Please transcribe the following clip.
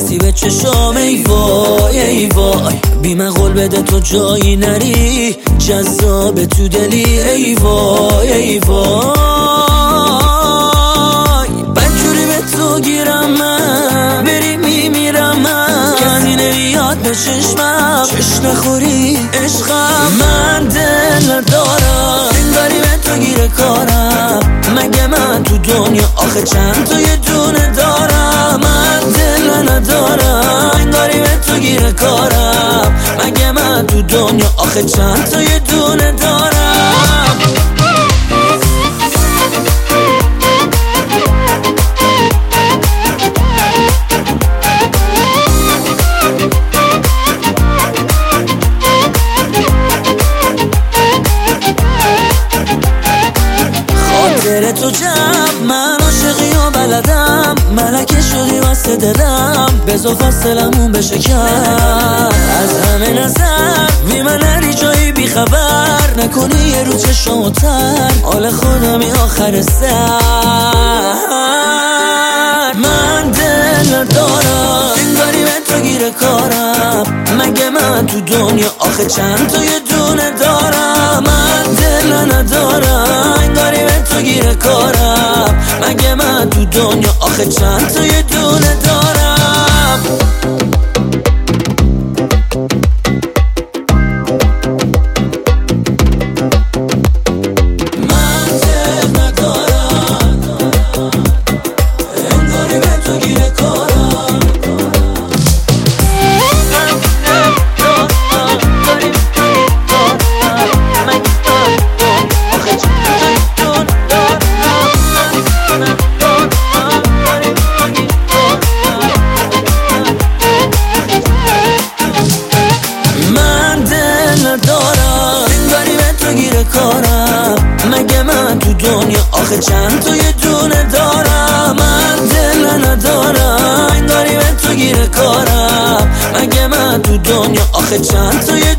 کسی به چشام ای وای ای وای بی من قول بده تو جایی نری جذاب تو دلی ای وای ای وای بدجوری به تو گیرم من بری میمیرم من کسی نمیاد به چشمم چش نخوری عشقم من دل ندارم انگاری به تو گیره کارم مگه من تو دنیا آخه چند تا یه دونه دارم من دل ندارم انگاری به تو گیره کارم مگه من تو دنیا آخه چند تا یه دونه دارم خاطر تو جمع من عاشقی و بلدم ملکه شدی واسه دلم بزا فاصلمون بشه کم از همه نظر بی من نری جایی بی خبر نکنی یه رو چشمتر حال خودمی آخر سر من دل ندارم انگاری به تو گیره کارم مگه من تو دنیا آخه چند تا یه دونه دارم من دل ندارم انگاری به تو گیره کارم مگه من تو دنیا آخه چند تا یه دونه دارم مگه من تو دنیا آخه چند تا یه دونه دارم من دل ندارم انگاری به تو گیره کارم مگه من تو دنیا آخه چند تا